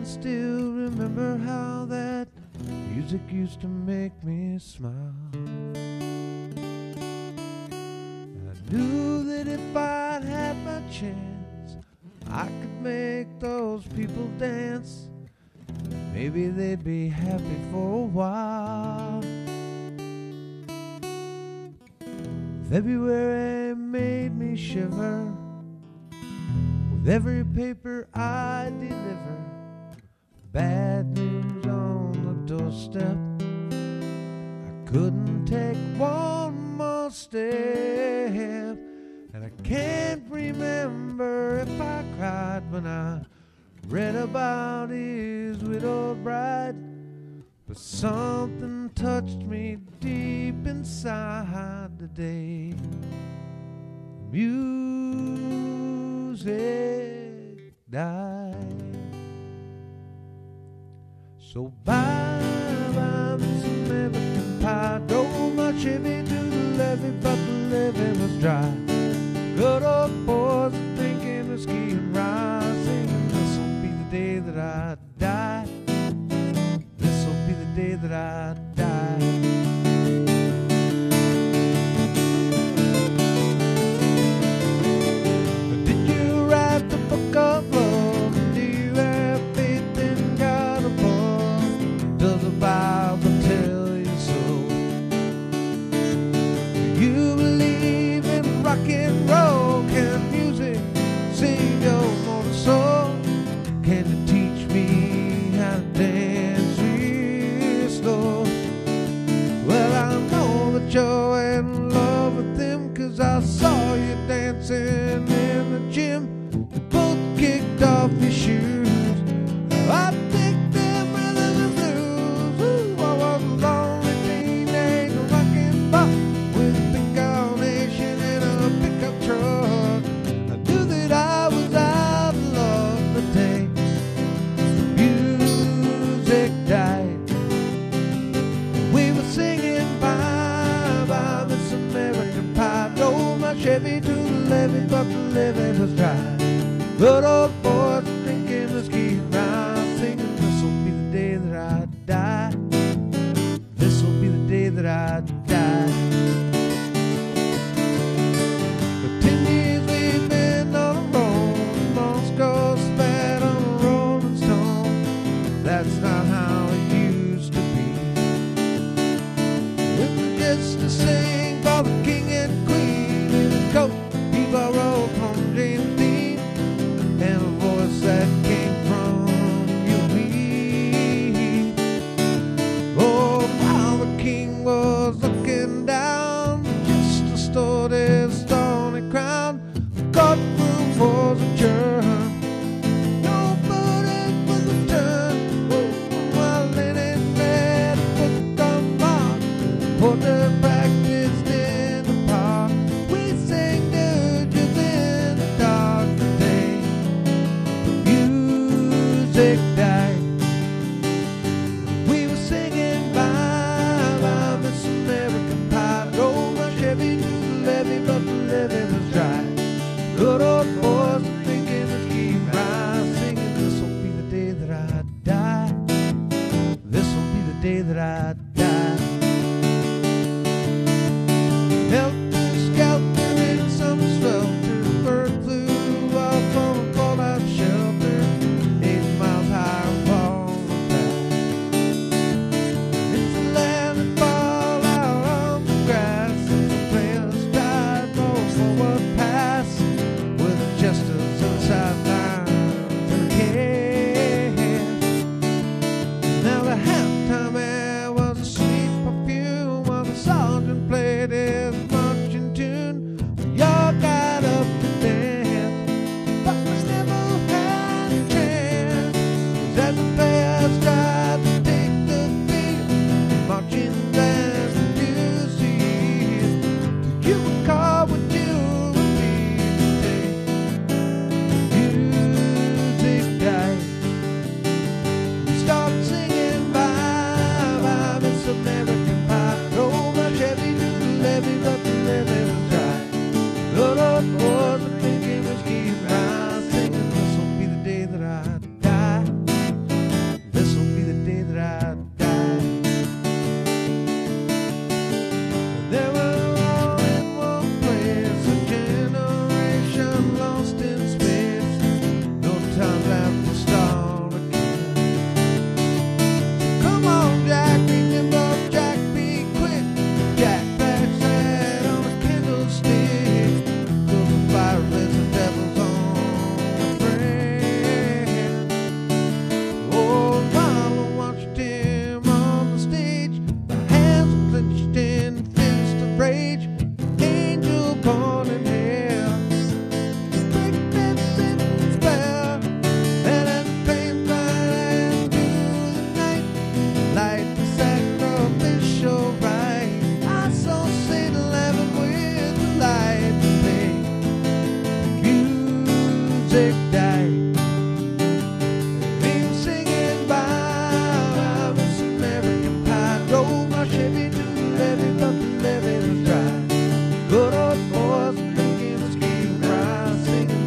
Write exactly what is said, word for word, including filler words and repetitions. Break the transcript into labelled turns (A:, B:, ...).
A: can still remember how that music used to make me smile. I knew that if I'd had my chance, I could make those people dance. Maybe they'd be happy for a while. February made me shiver with every paper I deliver. Bad news on the doorstep. I couldn't take one more step, and I can't remember if I cried when I read about his widowed bride. But something touched me deep inside today. Music died. So bye bye, Miss American Pie. Drove my Chevy to the levee, but the levee was dry. Good old boys drinking whiskey and rye, singing, this'll be the day that I die. This'll be the day that I die. Did you write the book of love? Do you have faith in God above? Does the Bible tell you so? Do you believe in rock and roll? Can music sing your mortal soul? Can you teach me how to dance real slow? Well, I know that you're in love with him, 'cause I saw you dancing in the gym. You both kicked off your shoes. I think them rhythm and blues. Ooh, I was a lonely teenage rockin' buck with a big carnation in a pickup truck. I knew that I was out of love the day the music died. We were singing bye bye, Miss American Pie. Drove my Chevy to the levee, but the levee was dry. Good old boys drinking whiskey and rye, singing, this'll be the day that I die. This'll be the day that I die. For ten years we've been on a roll, monks go spat on a rolling stone. That's not how it used to be. We were just to sing for the king and queen in a coat he borrowed from James Dean, and a voice that came from you and me. Oh, while the king was a music